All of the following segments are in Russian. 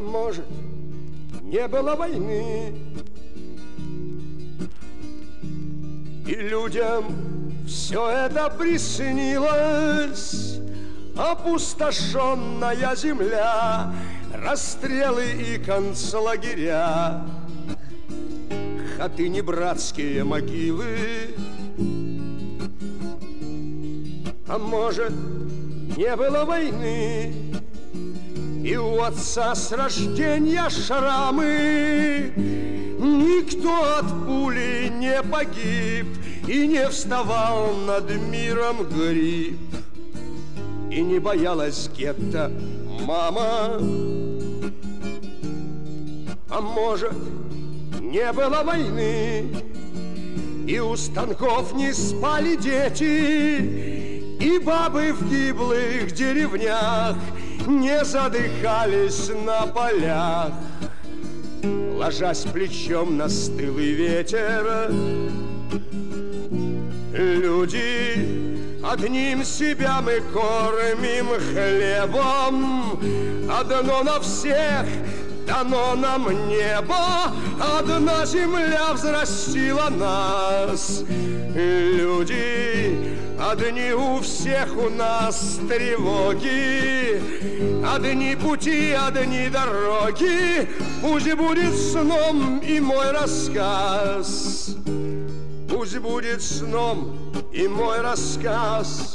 может, не было войны, и людям все это приснилось. Опустошенная земля, расстрелы и концлагеря, хаты братские могилы. А может, не было войны, и у отца с рождения шрамы. Никто от пули не погиб, и не вставал над миром гриб, и не боялась гетто мама. А может, не было войны, и у станков не спали дети, и бабы в гиблых деревнях не задыхались на полях, ложась плечом на стылый ветер. Люди, одним себя мы кормим хлебом, одно на всех дано нам небо, одна земля взрастила нас. Люди, одни у всех у нас тревоги, одни пути, одни дороги. Пусть будет сном и мой рассказ, пусть будет сном и мой рассказ.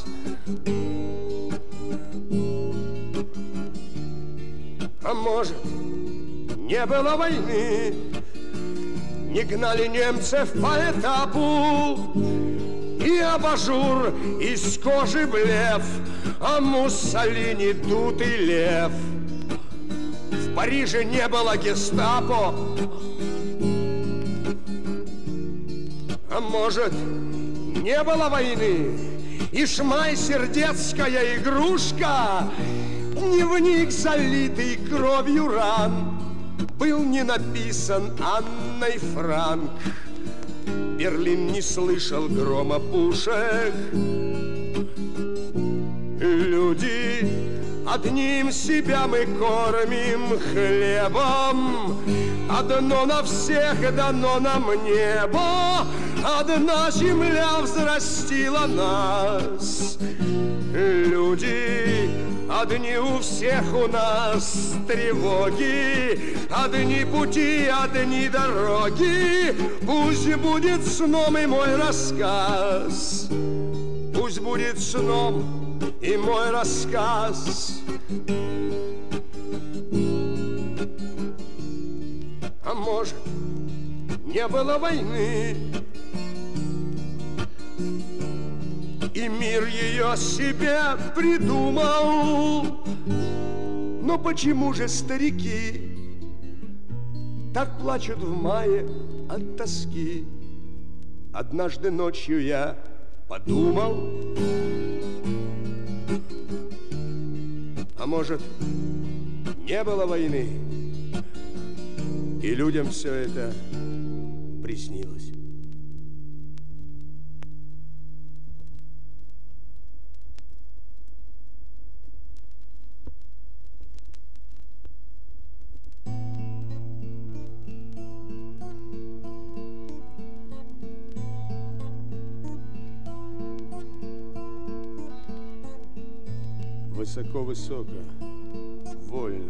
А может, не было войны, не гнали немцев по этапу, и абажур из кожи блеф, а Муссолини дутый лев. В Париже не было гестапо. А может, не было войны, и шмайсердетская игрушка, дневник, залитый кровью ран, был не написан Анной Франк. Берлин не слышал грома пушек. Люди, одним себя мы кормим хлебом, одно на всех дано нам небо, одна земля взрастила нас. Люди, одни у всех у нас тревоги, одни пути, одни дороги. Пусть будет сном и мой рассказ, пусть будет сном и мой рассказ. А может, не было войны, и мир ее себе придумал. Но почему же старики так плачут в мае от тоски? Однажды ночью я подумал, а может, не было войны, и людям все это приснилось. Высоко-высоко, вольно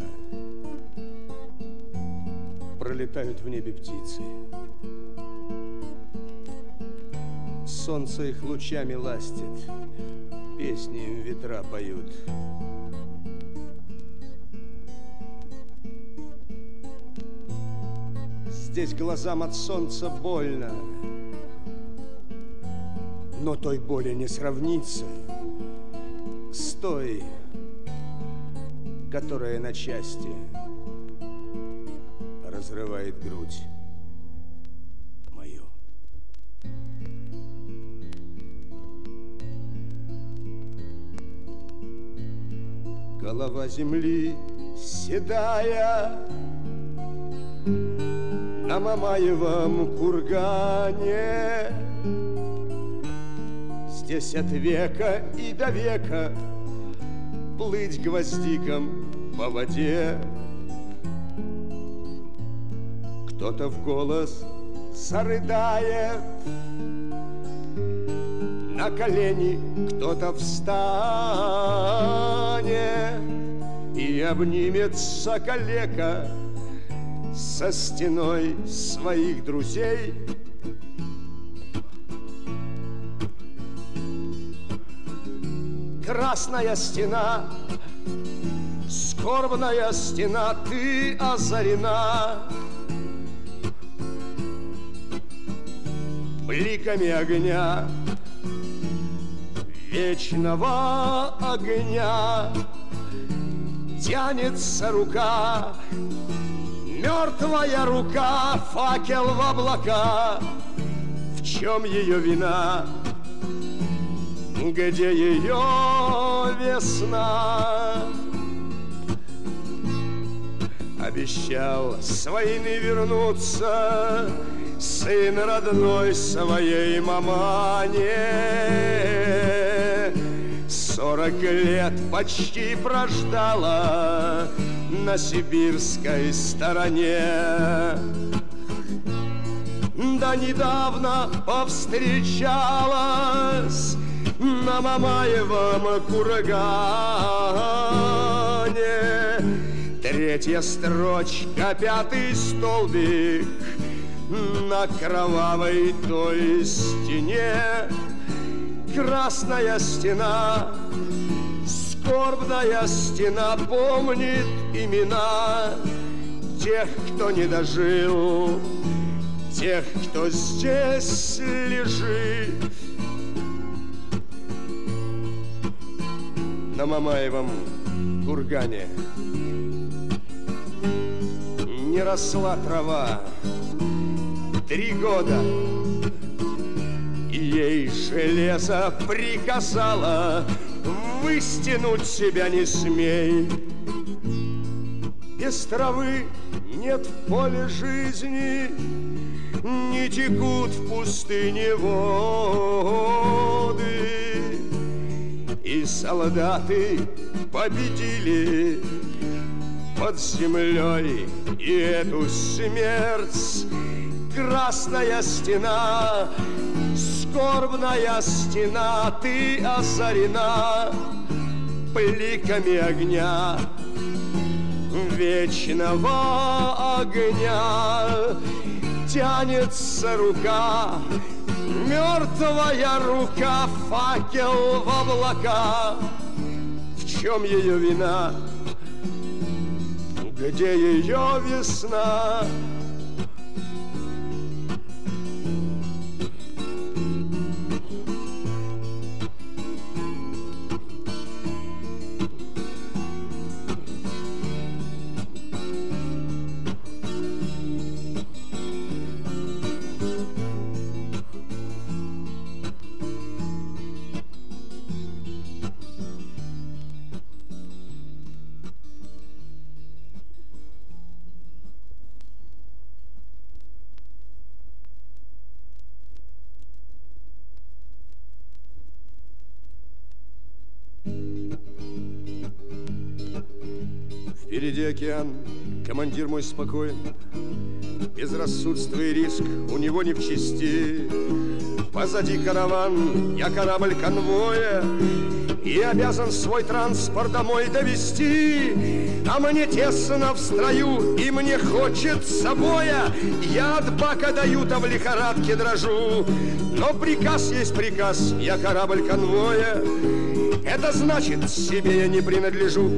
пролетают в небе птицы. Солнце их лучами ластит, песни им ветра поют. Здесь глазам от солнца больно, но той боли не сравнится с той, которая на части разрывает грудь мою. Голова земли седая на Мамаевом кургане, здесь от века и до века плыть гвоздиком по воде. кто-то в голос зарыдает, на колени кто-то встанет и обнимется калека со стеной своих друзей. Красная стена, скорбная стена, ты озарена бликами огня, вечного огня. Тянется рука, мертвая рука, факел в облака. В чем ее вина? Где ее весна? Обещал с войны вернуться сын родной своей мамане. 40 лет почти прождала на сибирской стороне. Да недавно повстречалась на Мамаевом кургане. 3-я строчка, 5-й столбик на кровавой той стене. Красная стена, скорбная стена, помнит имена тех, кто не дожил, тех, кто здесь лежит. На Мамаевом кургане не росла трава 3 года, и ей железо приказало: выстянуть себя не смей. Без травы нет в поле жизни, не текут в пустыне воды. И солдаты победили под землей и эту смерть. Красная стена, скорбная стена, ты озарена бликами огня, вечного огня. Тянется рука, мертвая рука, факел в облака. В чем ее вина? Где ее весна? Впереди океан, командир мой спокоен, безрассудство и риск у него не в чести. Позади караван, я корабль конвоя, и обязан свой транспорт домой довести. А мне тесно в строю, и мне хочется боя. Я от бака даю, да в лихорадке дрожу. Но приказ есть приказ, я корабль конвоя. Это значит, себе я не принадлежу.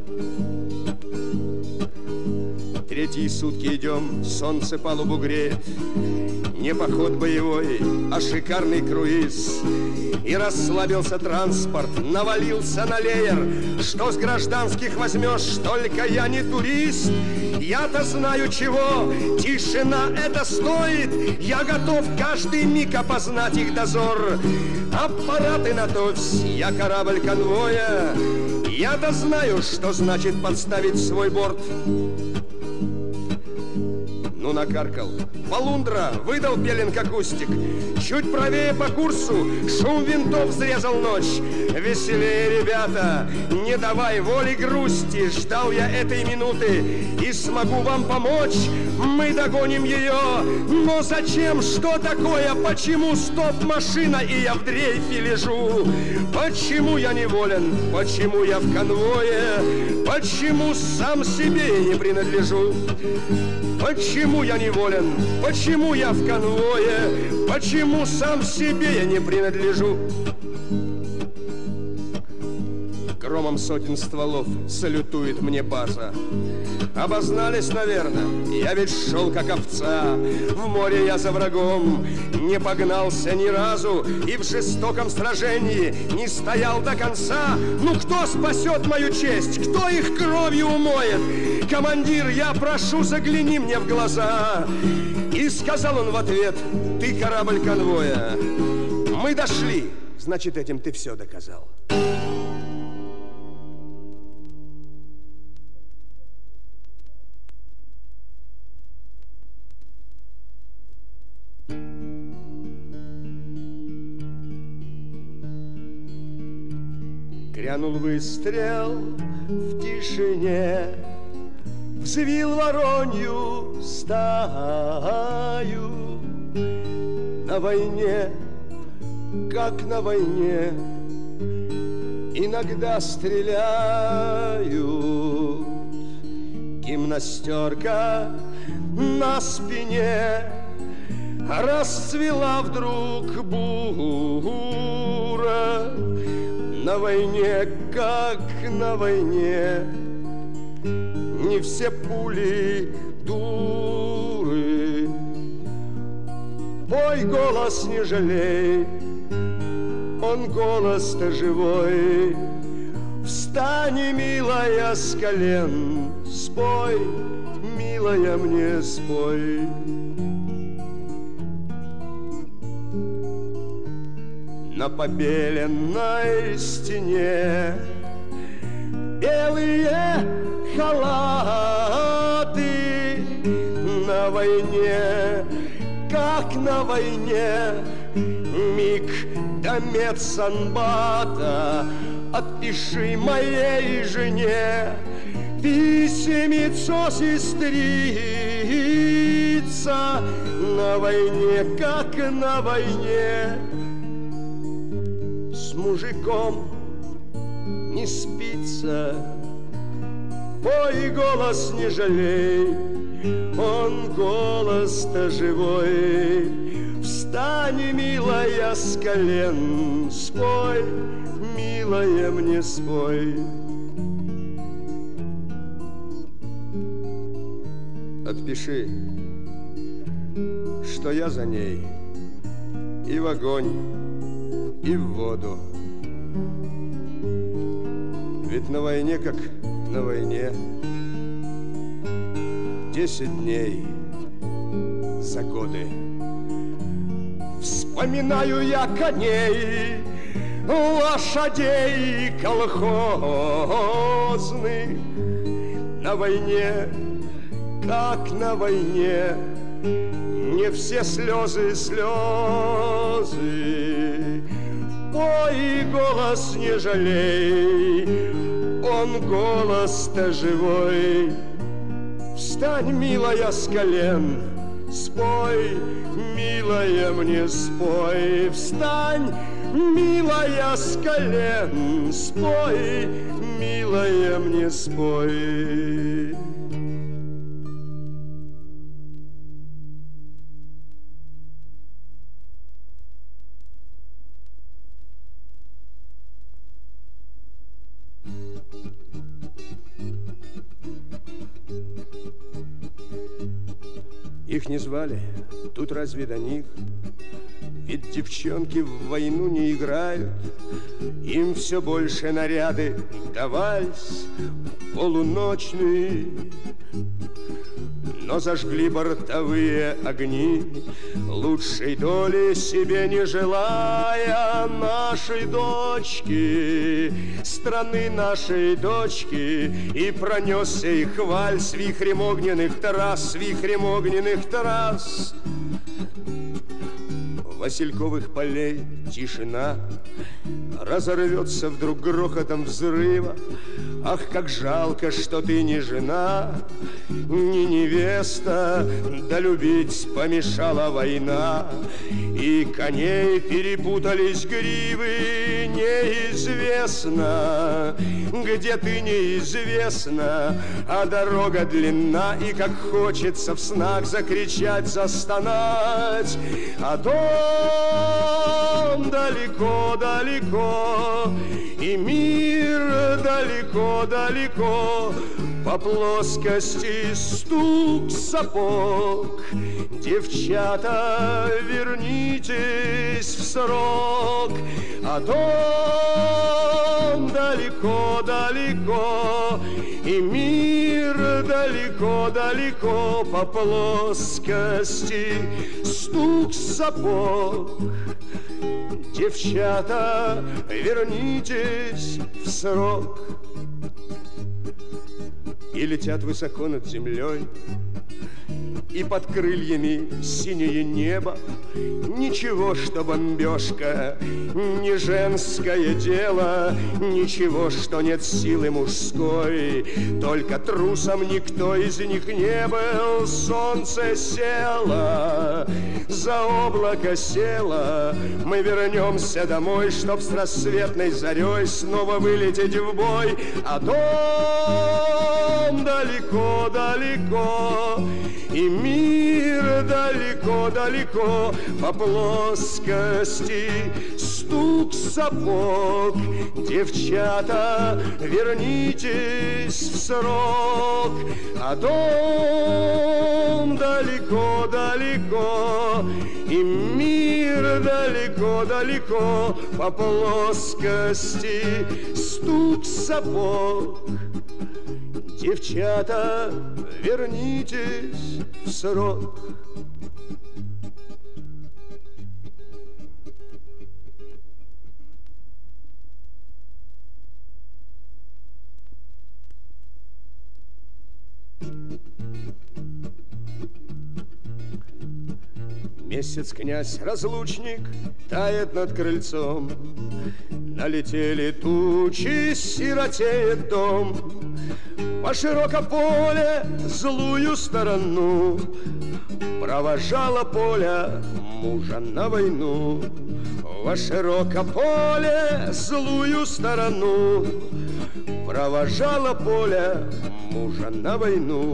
3-й сутки идем, солнце палубу греет. Не поход боевой, а шикарный круиз. И расслабился транспорт, навалился на леер. Что с гражданских возьмешь, только я не турист. Я-то знаю чего, тишина это стоит. Я готов каждый миг опознать их дозор. Аппараты на товсь, я корабль конвоя. Я-то знаю, что значит подставить свой борт. ну накаркал. Полундра выдал пелинг акустик. Чуть правее по курсу шум винтов взрезал ночь. Веселее, ребята, не давай воли грусти. Ждал я этой минуты и смогу вам помочь. Мы догоним ее, но зачем, что такое? Почему стоп-машина и я в дрейфе лежу? Почему я неволен? Почему я в конвое? Почему сам себе не принадлежу? Почему я неволен? Почему я в конвое? Почему сам себе я не принадлежу? Громом сотен стволов салютует мне база. Обознались, наверное, я ведь шел как овца. В море я за врагом не погнался ни разу и в жестоком сражении не стоял до конца. Ну кто спасет мою честь? Кто их кровью умоет? Командир, я прошу, загляни мне в глаза. И сказал он в ответ: ты корабль конвоя. Мы дошли, значит, этим ты все доказал. Грянул выстрел в тишине, взвил воронью стаю. На войне, как на войне, иногда стреляют. Гимнастерка на спине расцвела вдруг бура. На войне, как на войне, не все пули дуры. Пой, голос, не жалей, он голос-то живой. Встань, милая, с колен, спой, милая, мне спой. На побеленной стене белые халаты. На войне, как на войне, миг до медсанбата. Отпиши моей жене писемецо, сестрица. На войне, как на войне, с мужиком не спится. Пой, голос, не жалей, он голос-то живой. Встань, милая, с колен, спой, милая, мне спой. Отпиши, что я за ней и в огонь, и в воду. Ведь на войне, как на войне, 10 дней за годы. Вспоминаю я коней, лошадей колхозных. На войне, как на войне, не все слезы слезы. Ой, голос, не жалей, он голос-то живой. Встань, милая, с колен, спой, милая, мне спой. Встань, милая, с колен, спой, милая, мне спой. Их не звали, тут разве до них? Ведь девчонки в войну не играют. Им все больше наряды да вальс полуночный. но зажгли бортовые огни, лучшей доли себе не желая нашей дочки, страны нашей дочки. И пронесся их вальс вихрем огненных трасс, вихрем огненных трасс. Васильковых полей тишина, разорвется вдруг грохотом взрыва. Ах, как жалко, что ты не жена, не невеста, да любить помешала война. И коней перепутались гривы, неизвестно, где ты неизвестно, а дорога длинна, и как хочется в снах закричать, застонать. А дом далеко-далеко, и мир далеко-далеко, по плоскости стук сапог. Девчата, вернитесь в срок, а дом далеко-далеко, и мир далеко-далеко, по плоскости стук сапог. Девчата, вернитесь в срок. И летят высоко над землей, и под крыльями синее небо. Ничего, что бомбежка не женское дело, ничего, что нет силы мужской, только трусом никто из них не был. Солнце село, за облако село, мы вернемся домой, чтоб с рассветной зарей снова вылететь в бой. А дом далеко-далеко, и мир далеко-далеко, по плоскости стук сапог. Девчата, вернитесь в срок, а дом далеко-далеко, и мир далеко-далеко, по плоскости стук сапог. Девчата, вернитесь в срок. Месяц князь-разлучник тает над крыльцом, налетели тучи, сиротеет дом. По широком поле злую сторону провожала Поля мужа на войну. Во широком поле злую сторону провожала Поля мужа на войну.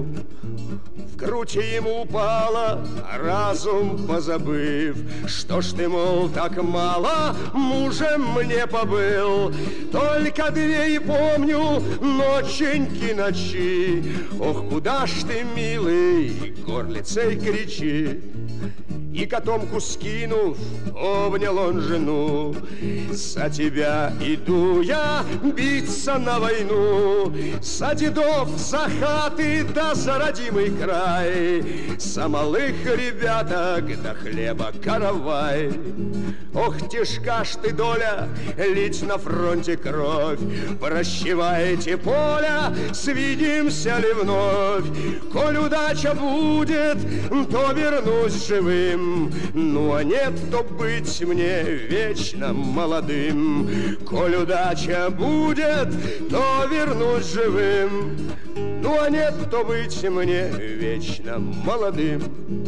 В грудь ему упала, разум позабыв. Что ж ты, мол, так мало мужем мне побыл? Только две и помню ноченьки ночи. Ох, куда ж ты, милый, горлицей кричит. И котомку скинув, обнял он жену. За тебя иду я биться на войну, за дедов, за хаты, да за родимый край, за малых ребяток, да хлеба каравай. Ох, тяжка ж ты, доля, лить на фронте кровь. Прощевайте, Поля, свидимся ли вновь? Коль удача будет, то вернусь живым. Ну, а нет, то быть мне вечно молодым. Коль удача будет, то вернусь живым. Ну, а нет, то быть мне вечно молодым.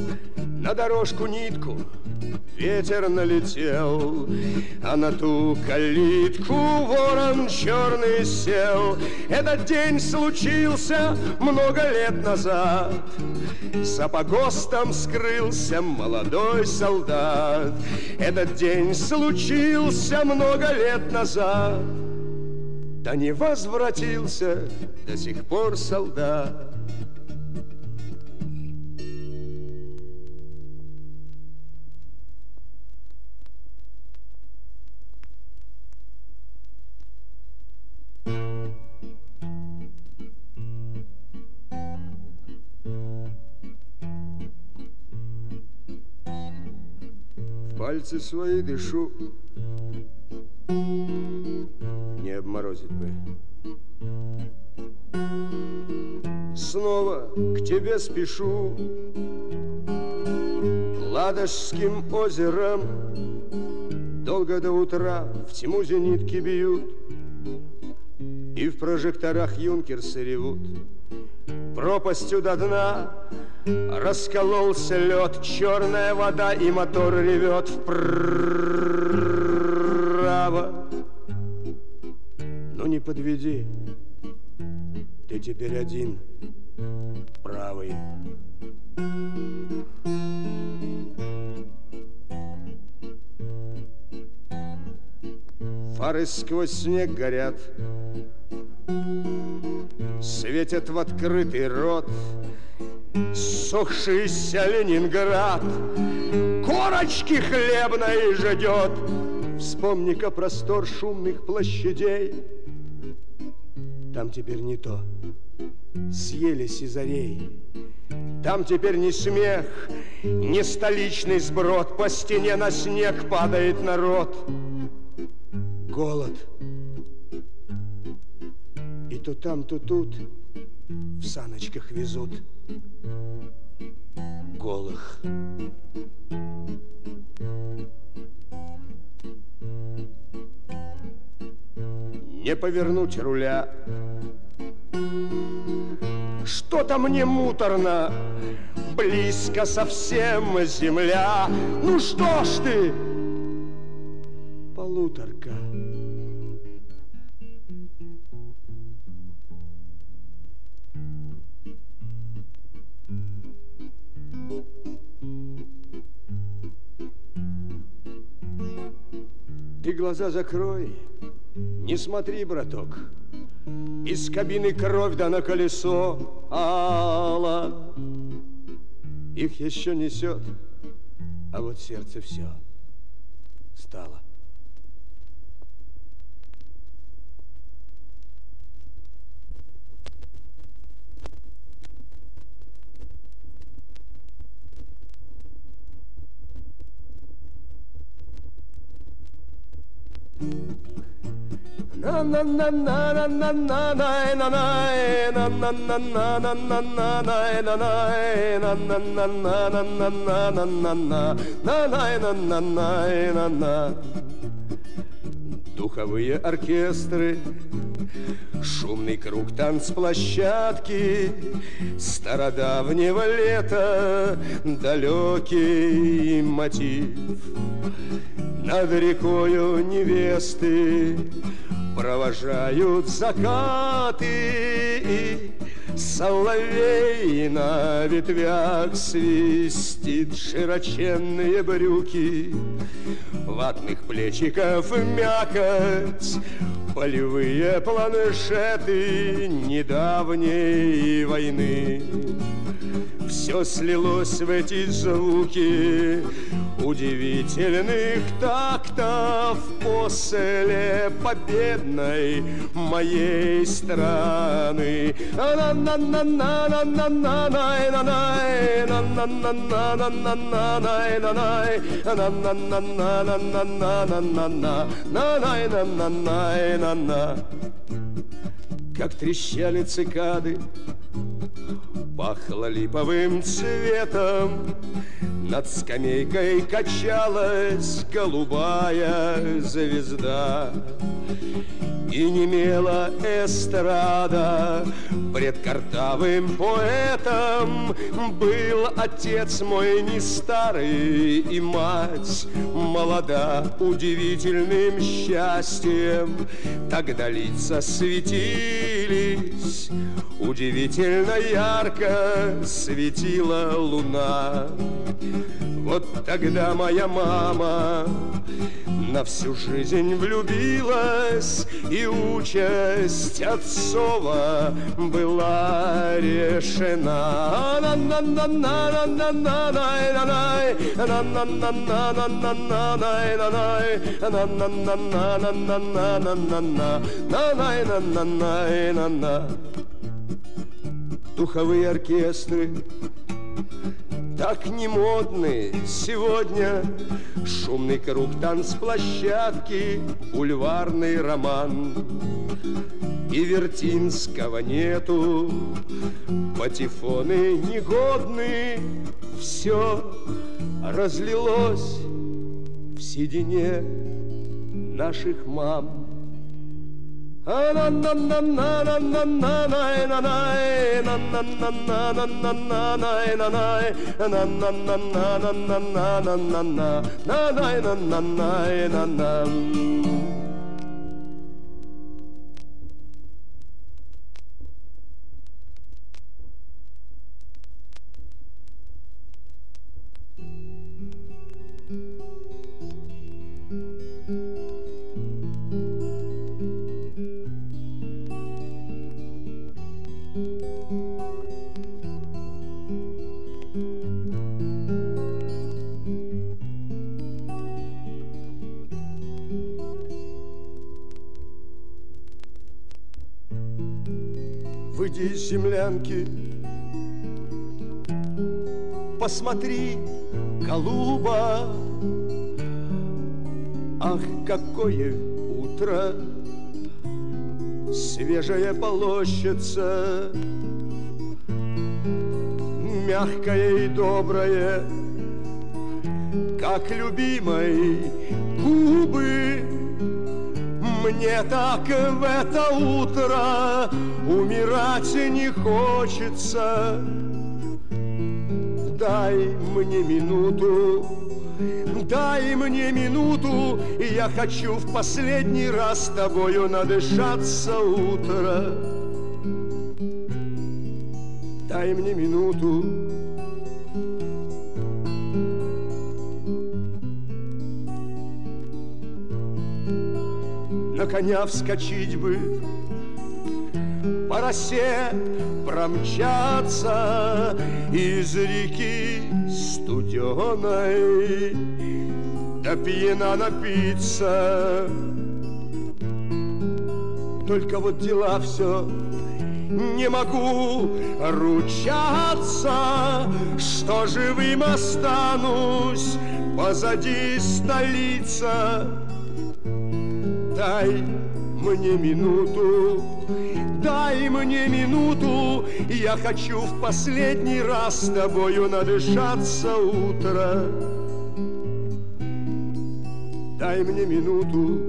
На дорожку нитку ветер налетел, а на ту калитку ворон черный сел. Этот день случился много лет назад. За погостом скрылся молодой солдат. Этот день случился много лет назад. Да не возвратился до сих пор солдат. пальцы свои дышу. Не обморозит бы. Снова к тебе спешу, Ладожским озером. Долго до утра в тьму зенитки бьют, и в прожекторах юнкерсы ревут. Пропастью до дна раскололся лед, черная вода, и мотор ревет вправо. Ну не подведи, ты теперь один, правый. Фары сквозь снег горят, светят в открытый рот. Ссохшийся Ленинград корочки хлебной ждет. Вспомни-ка простор шумных площадей. Там теперь не то, съели сизарей. Там теперь ни смех, ни столичный сброд. По стене на снег падает народ. Голод. И то там, то тут в саночках везут голых. Не повернуть руля. Что-то мне муторно, близко совсем земля. Ну что ж ты, полуторка. Ты глаза закрой, не смотри, браток. Из кабины кровь да на колесо ала. Их еще несет, а вот сердце все стало. Духовые оркестры, шумный круг танцплощадки, стародавнего лета далекий мотив. Над рекою невесты провожают закаты, соловей на ветвях свистит широченные брюки, ватных плечиков мякоть, полевые планшеты недавней войны. Все слилось в эти звуки удивительных тактов после победной моей страны. Как трещали цикады, пахло липовым цветом, над скамейкой качалась голубая звезда. И немела эстрада, пред картавым поэтом был отец мой не старый и мать молода. Удивительным счастьем тогда лица светились, удивительно ярко светила луна. Вот тогда моя мама на всю жизнь влюбилась, и участь отцова была решена. Духовые оркестры как не модны сегодня шумный круг танцплощадки, бульварный роман. И Вертинского нету, патефоны негодны, все разлилось в седине наших мам. Выйди из землянки, посмотри, голуба, ах, какое утро, свежая полощица, мягкое и доброе, как любимой губы. Мне так в это утро умирать не хочется. Дай мне минуту, дай мне минуту, я хочу в последний раз с тобою надышаться утро. Дай мне минуту. На коня вскочить бы, по росе промчаться, из реки студеной до пьяна напиться. Только вот дела все, не могу ручаться, что живым останусь, позади столица. Дай мне минуту, дай мне минуту, я хочу в последний раз с тобою надышаться утро. Дай мне минуту.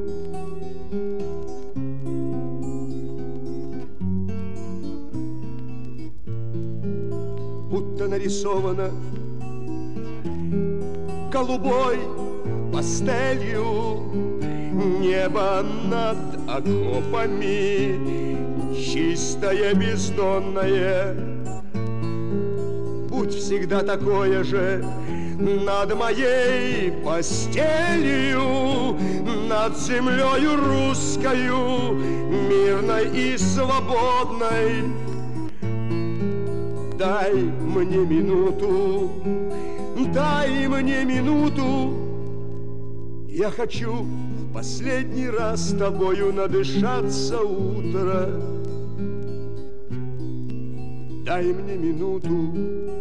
Будто нарисовано голубой пастелью небо над окопами, чистое, бездонное. Будь всегда такое же над моей постелью, над землею русскою, мирной и свободной. Дай мне минуту, дай мне минуту, я хочу в последний раз с тобою надышаться утро. Дай мне минуту.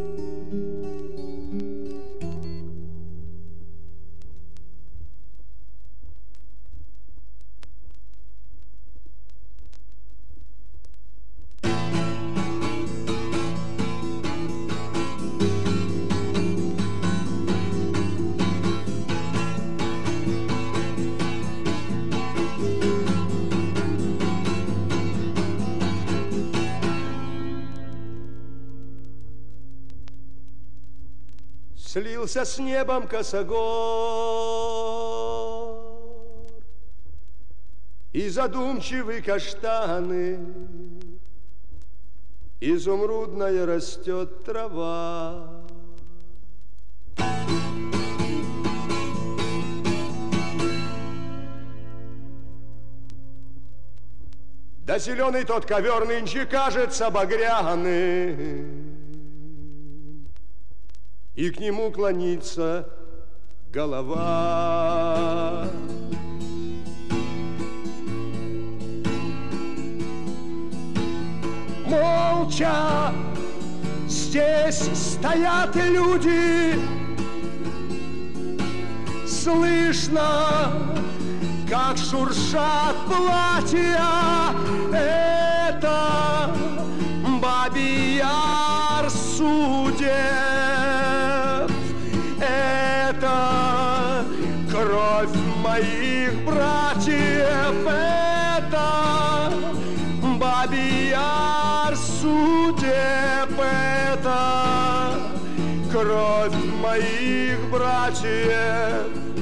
Слился с небом косогор, и задумчивы каштаны, изумрудная растет трава. Да зеленый тот ковер нынче кажется багряным, и к нему клонится голова. Молча Здесь стоят люди, слышно, как шуршат платья. Это Бабий Яр судеб, это кровь моих братьев, это Бабий Яр судеб, это кровь моих братьев.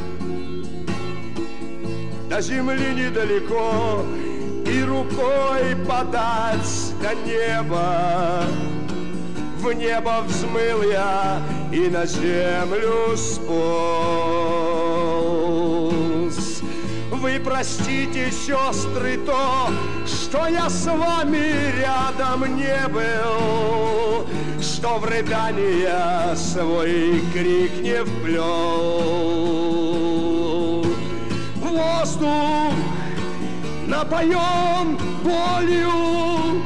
До земли недалеко, и рукой подать до неба. В небо взмыл я и на землю сполз. Вы простите, сестры, то, что я с вами рядом не был, что в рыдания свой крик не вплел. Воздух напоен болью,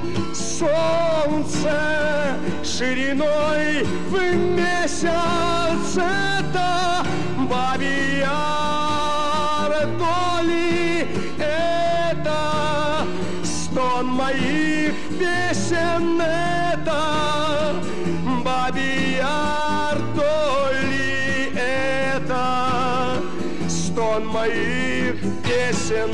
солнце шириной в месяц. Это Бабий Яр доли, это стон моих песен, это Бабий Яр доли, это стон моих песен.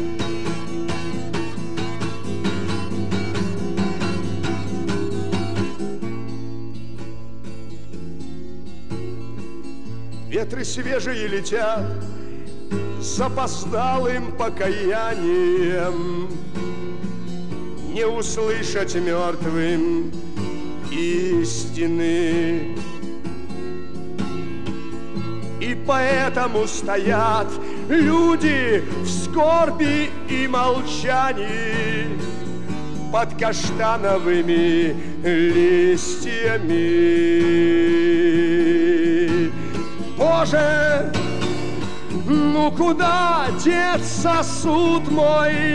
Ветры свежие летят с запоздалым покаянием, не услышать мертвым истины. И поэтому стоят люди в скорби и молчании под каштановыми листьями. Боже, ну куда деться суд мой?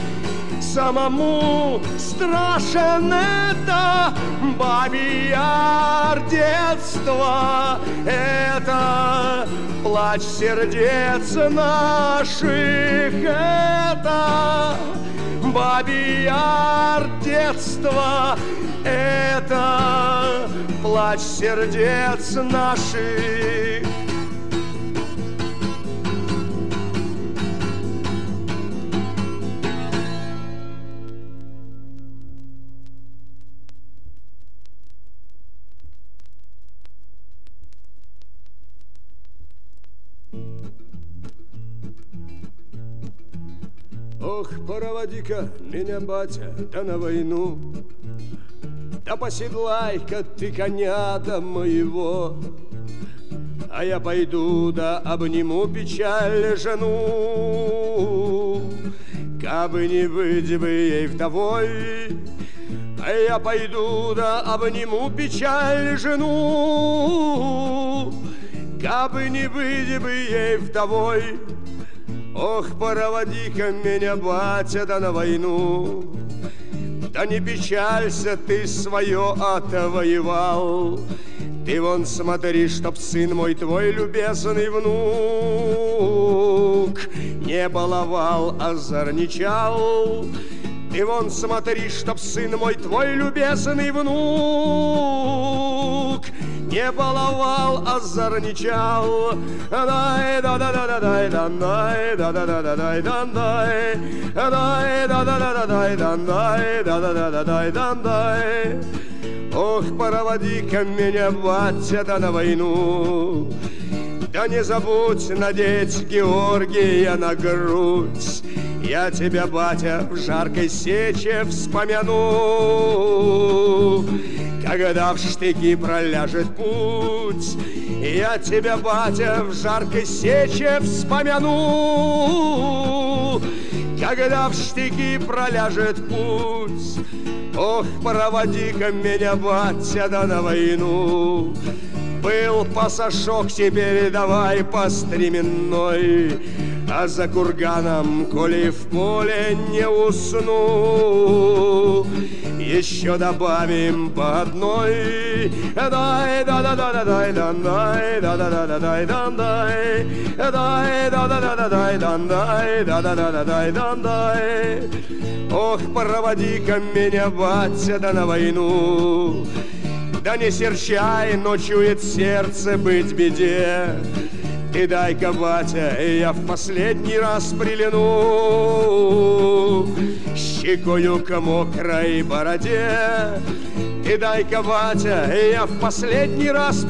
Самому страшен это Бабий Яр детства, это плач сердец наших, это Бабий Яр детства, это плач сердец наших. Ох, проводи-ка меня, батя, да на войну, да поседлай-ка ты коня до моего, а я пойду да обниму печаль жену. Кабы не быть бы ей вдовой, а я пойду да обниму печаль жену. Кабы не быть бы ей вдовой. Ох, проводи-ка меня, батя, да на войну, да не печалься, ты свое отвоевал. Ты вон смотри, чтоб сын мой твой любезный внук не баловал, озорничал. Ты вон смотри, чтоб сын мой твой любезный внук не баловал, озорничал. Дай да да да да дай да дай да да да да дай да дай дай да да да да дай да дай да да да да дай да дай. Ох, проводи-ка меня, батя, да на войну, да не забудь надеть Георгия на грудь. Я тебя, батя, в жаркой сече вспомяну, когда в штыки проляжет путь. Я тебя, батя, в жаркой сече вспомяну, когда в штыки проляжет путь. Ох, проводи-ка меня, батя, да на войну. Был пасашок, теперь давай по стременной. А за курганом, коли в поле не усну, еще добавим по одной. Дай да да да да дай да дай да да да да дай да дай дай да да да да дай да дай да да да да дай да дай. Ох, проводи-ка меня, батя, да на войну. Да не серчай, но чует сердце быть беде. И дай-ка, батя, я в последний раз прильну щекою к мокрой бороде. И дай-ка, батя, я в последний раз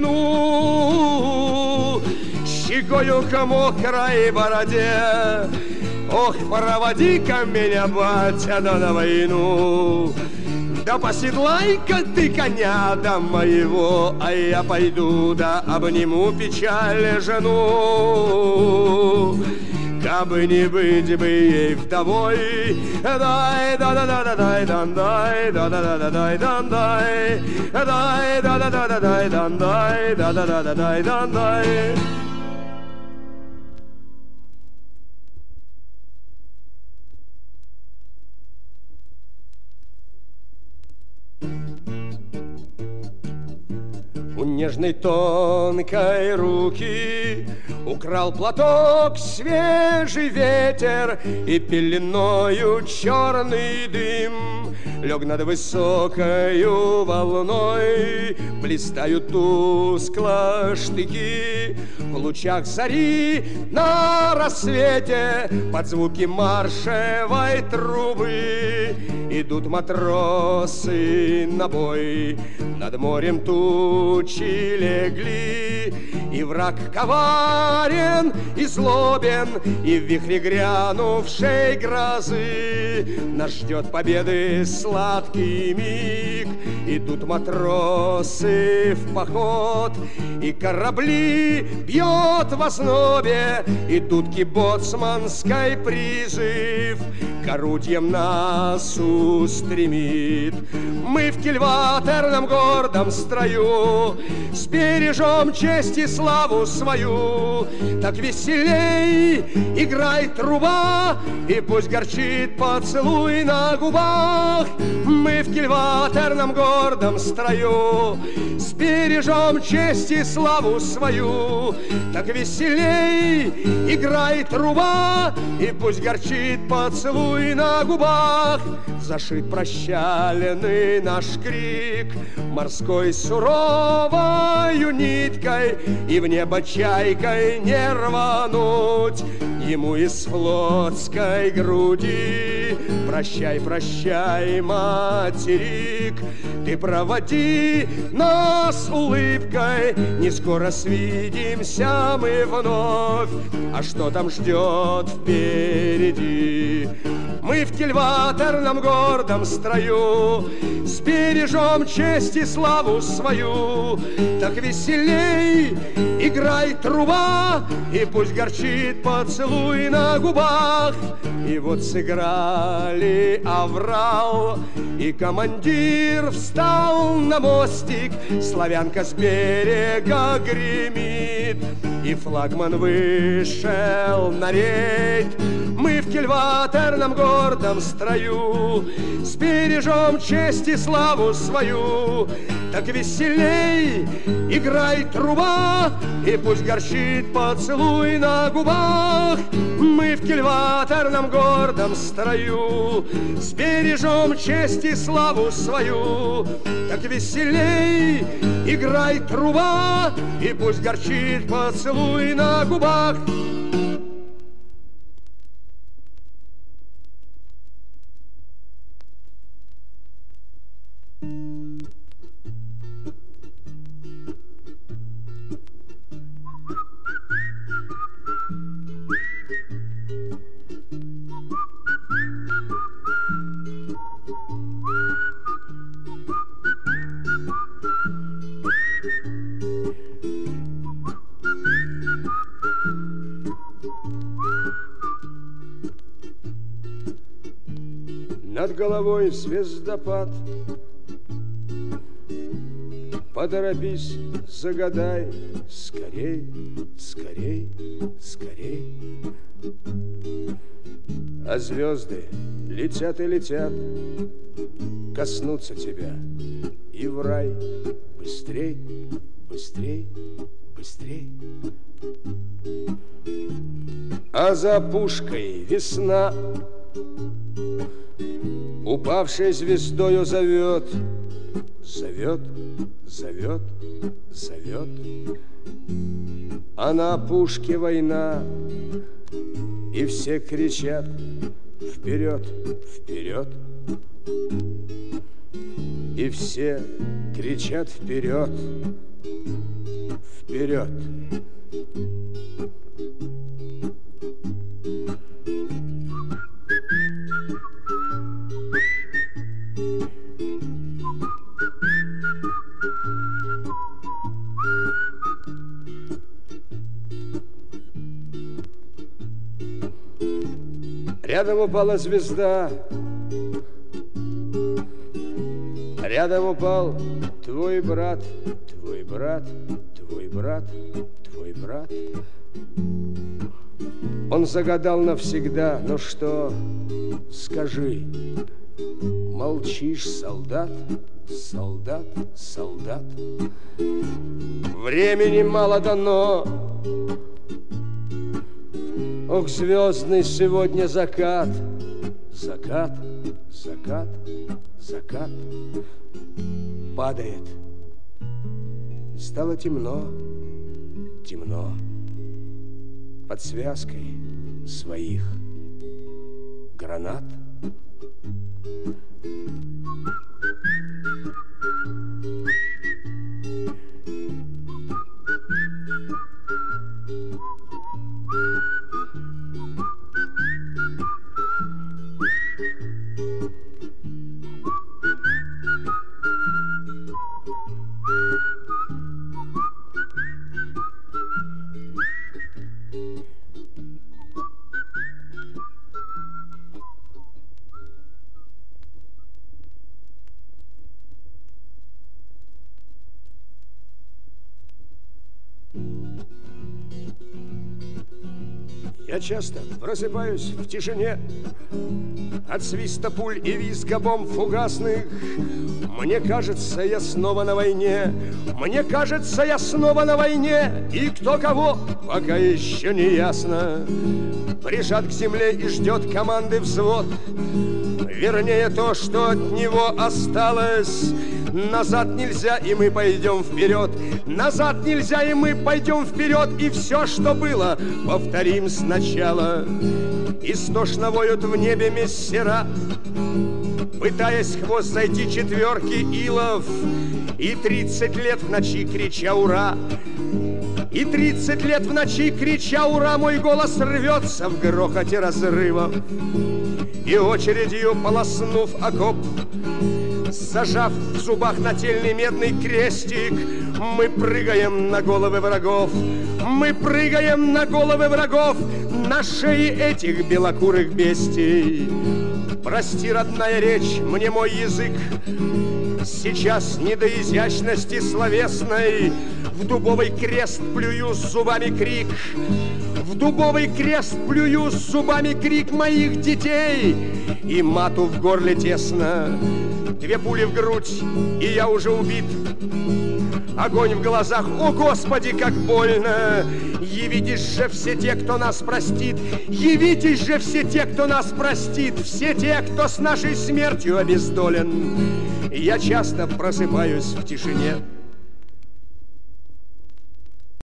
прильну щекою к мокрой бороде. Ох, проводи-ка меня, батя, да на войну. Да поседлай-ка ты коня до моего, а я пойду да обниму печаль жену. Кабы не быть бы ей вдовой, дай да да да да дай да дай да да да да дай да дай дай да да да да дай да дай да да да да дай да дай. У нежной тонкой руки украл платок свежий ветер, и пеленою черный дым лег над высокою волной. Блистают тускло штыки в лучах зари на рассвете, под звуки маршевой трубы идут матросы на бой. Над морем тучи легли, и враг коварен и злобен, и в вихре грянувшей грозы нас ждет победы сладкий миг. Идут матросы в поход, и корабли бьет в ознобе, и дудки боцманской призыв к орудиям нас устремит. Мы в кильватерном гордом строю сбережем честь и славу свою. Так веселей играй труба, и пусть горчит поцелуй на губах. Мы в кильватерном гордом строю сбережем честь и славу свою. Так веселей играй труба, и пусть горчит поцелуй на губах. Зашит прощальный наш крик морской суровою ниткой, и в небо чайкой не рвануть ему из флотской груди. Прощай, прощай, материк, ты проводи нас улыбкой, не скоро свидимся мы вновь, а что там ждет впереди? Мы в кильватерном гордом строю сбережем честь и славу свою. Так веселей играй труба, и пусть горчит поцелуй на губах. И вот сыграли аврал, и командир встал на мостик. Славянка с берега гремит, и флагман вышел на рейд. Мы в кильватерном гордом строю сбережем честь и славу свою. Так веселей играй труба, и пусть горчит поцелуй на губах. Мы в кильватерном гордом строю сбережем честь и славу свою. Так веселей играй труба, и пусть горчит поцелуй на губах. Над головой звездопад, поторопись, загадай, скорей, скорей, скорей. А звезды летят и летят, коснуться тебя и в рай. Быстрей, быстрей, быстрей. А за пушкой весна, упавшей звездою зовет, зовет, зовет, зовет. А на пушке война, и все кричат: вперед, вперед. И все кричат: вперед, вперед. Рядом упала звезда, рядом упал твой брат, твой брат, твой брат, твой брат. Он загадал навсегда, ну что, скажи, молчишь, солдат, солдат, солдат. Времени мало дано. Ох, звездный сегодня закат, закат, закат, закат. Падает. Стало темно, темно. Под связкой своих гранат. Я часто просыпаюсь в тишине от свиста пуль и визга бомб фугасных. Мне кажется, я снова на войне. Мне кажется, я снова на войне. И кто кого, пока еще не ясно. Прижат к земле и ждет команды взвод. Вернее, то, что от него осталось. Назад нельзя, и мы пойдем вперед. Назад нельзя, и мы пойдем вперед. И все, что было, повторим сначала. Истошно воют в небе мессера, пытаясь хвост зайти четверки илов. И 30 лет в ночи крича «Ура!» И 30 лет в ночи крича «Ура!» Мой голос рвется в грохоте разрывов. И очередью полоснув окоп, зажав в зубах нательный медный крестик, мы прыгаем на головы врагов. Мы прыгаем на головы врагов, на шеи этих белокурых бестий. Прости, родная речь, мне мой язык сейчас не до изящности словесной. В дубовый крест плюю с зубами крик. В дубовый крест плюю с зубами крик моих детей. И мату в горле тесно. 2 пули в грудь, и я уже убит. Огонь в глазах, о Господи, как больно. Явитесь же все те, кто нас простит. Явитесь же все те, кто нас простит. Все те, кто с нашей смертью обездолен. Я часто просыпаюсь в тишине